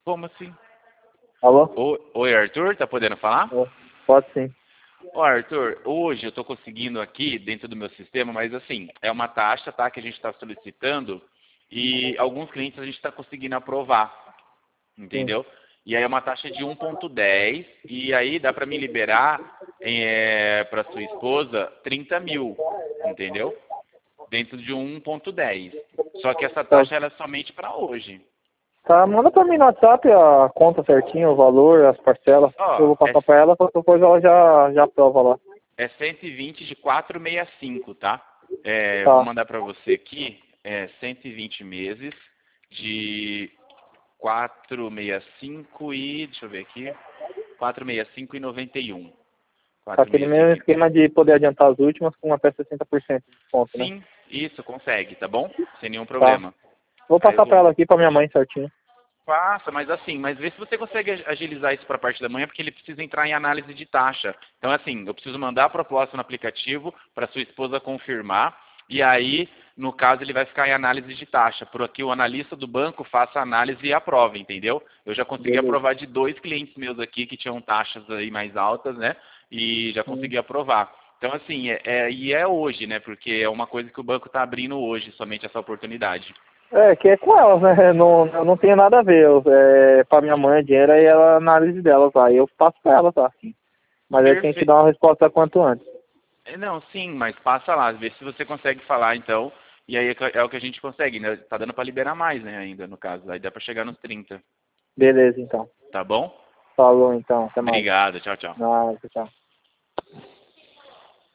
Como assim? Alô? Oi, Arthur, tá podendo falar? Ô, pode sim. Ó, Arthur, hoje eu tô conseguindo aqui dentro do meu sistema, mas assim, é uma taxa, tá, que a gente está solicitando e alguns clientes a gente está conseguindo aprovar, Sim. entendeu? E aí é uma taxa de 1,10 e aí dá para me liberar para sua esposa 30 mil, entendeu? Dentro de 1,10. Só que essa Tá, taxa ela é somente para hoje. tá, manda pra mim no WhatsApp a conta certinho, o valor, as parcelas. Eu Ó, vou passar pra ela, depois ela já aprova lá. é 120 de 465, tá? É, vou Tá. mandar para você aqui, 120 meses de 465 e, deixa eu ver aqui, 465 e 91. Tá aquele mesmo 465 esquema de poder adiantar as últimas com até 60% de desconto, né? Sim, isso, consegue, tá bom? Sem nenhum Tá. problema. Vou Aí eu passar pra vou. ela aqui, pra minha mãe certinho. Passa, mas assim, mas vê se você consegue agilizar isso para a parte da manhã, porque ele precisa entrar em análise de taxa. Então, assim, eu preciso mandar a proposta no aplicativo para sua esposa confirmar, e aí, no caso, ele vai ficar em análise de taxa, por aqui o analista do banco faça a análise e aprove, entendeu? Eu já consegui Beleza. aprovar de 2 clientes meus aqui que tinham taxas aí mais altas, né? E já Sim. consegui aprovar. Então, assim, e é hoje, né? Porque é uma coisa que o banco está abrindo hoje, somente essa oportunidade. É, que é com elas, né? Não, eu não tenho nada a ver. Pra minha mãe, dinheiro aí ela análise delas lá. E eu passo pra ela, tá? Mas aí tem que Perfeito. dar uma resposta quanto antes. Não, sim, mas passa lá, vê se você consegue falar então. E aí é o que a gente consegue, né? Tá dando pra liberar mais, né, ainda no caso. Aí dá pra chegar nos 30, Beleza, então. tá bom? Falou, então. Até mais. Obrigado, tchau, tchau. Nada, tchau.